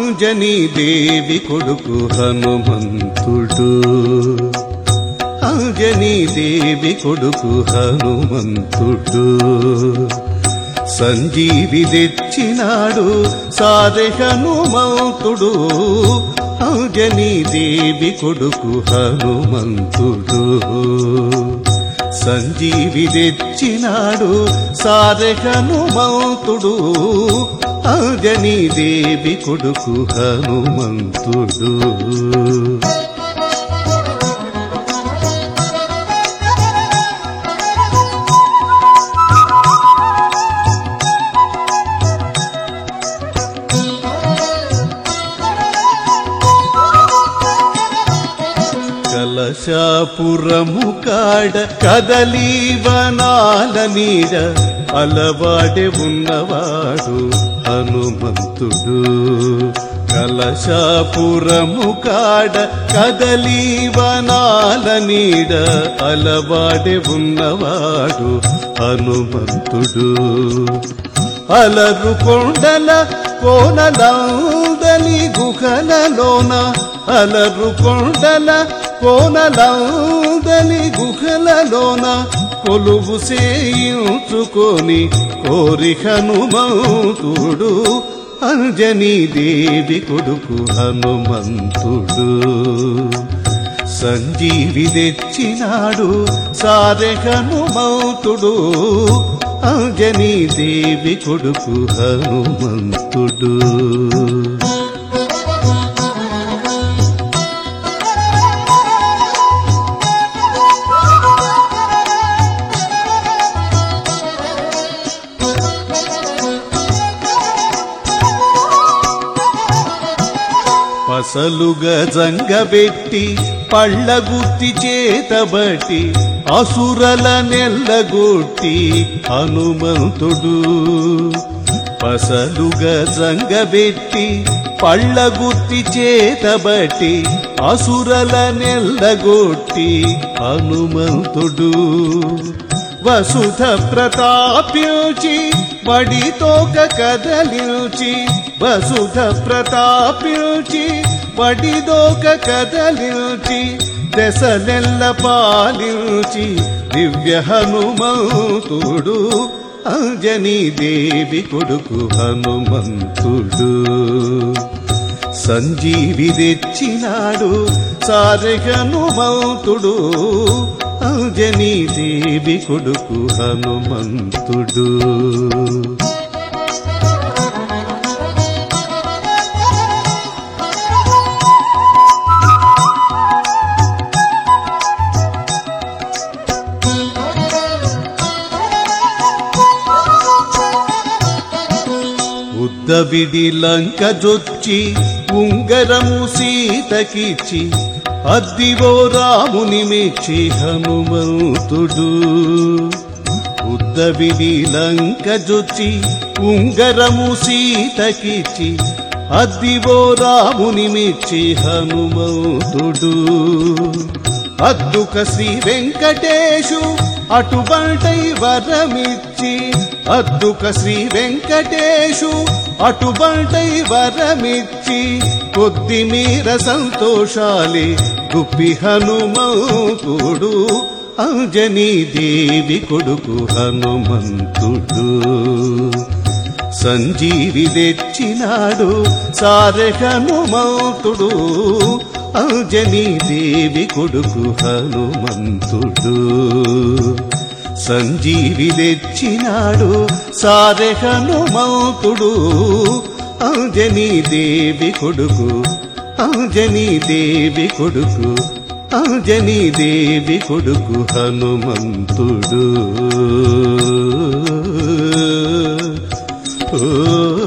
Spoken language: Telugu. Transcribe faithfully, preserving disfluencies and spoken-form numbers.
అంజనీదేవి కొడుకు హనుమంతుడు అంజనీదేవి కొడుకు హనుమంతుడు సంజీవి తెచ్చినాడు సారె హనుమంతుడు అంజనీదేవి కొడుకు హనుమంతుడు సంజీవి తెచ్చినాడు సారె హనుమంతుడు అంజనీదేవి కొడుకు హనుమంతుడు కలశాపురము కాడ కదలీ వనాల నీడ అలవాడే ఉన్నవాడు హనుమంతుడు కలశాపురము కాడ కదలీ వనాల నీడ అలవాడే ఉన్నవాడు హనుమంతుడు అలరు కొండల కోనలందలి గుహలలోన అలరు కొండల కోనలందలి గుహలలోన కొలువు చేయించుకొని కోరి హనుమంతుడు అంజనీదేవి కొడుకు హనుమంతుడు సంజీవి తెచ్చినాడు సారె హనుమంతుడు అంజనీదేవి కొడుకు హనుమంతుడు పసలుగా జంగబెట్టి పళ్ళగుత్తి చేతబట్టి అసురల నెల్లగొట్టి హనుమంతుడు పసలుగా జంగబెట్టి పళ్ళగుత్తి చేతబట్టి అసురల నెల్లగొట్టి హనుమంతుడు వసుధ ప్రతాప్యోచి వడితోక కదలించి వసుధ ప్రతాప్యోచి వడిదోక కదలించి దశలెల్ల పాలించి దివ్య హనుమంతుడు అంజనీదేవి కొడుకు హనుమంతుడు సంజీవి తెచ్చినాడు సారె హనుమంతుడు అంజనీదేవి కొడుకు హనుమంతుడు ఉద్దవిడి లంక జొచ్చి ఉంగరము సీతకిచ్చి అద్దివో రాముని మెచ్చి హనుమంతుడు ఉద్దవిడి లంక జొచ్చి ఉంగరము సీతకిచ్చి అద్దివో రాముని మెచ్చి హనుమంతుడు అద్దుక శ్రీ వెంకటేశు అటుబంటై వరమిచ్చి అద్దుక శ్రీ వెంకటేశు అటుబంటై వరమిచ్చి కొద్ది మీర సంతోషాలే గుప్పి హనుమంతుడు అంజనీదేవి కొడుకు హనుమంతుడు సంజీవి తెచ్చినాడు సారె హనుమంతుడు అంజనీదేవి కొడుకు హనుమంతుడు సంజీవి తెచ్చినాడు సారె హనుమంతుడు అంజనీదేవి కొడుకు అంజనీదేవి కొడుకు అంజనీదేవి కొడుకు హనుమంతుడు ఓ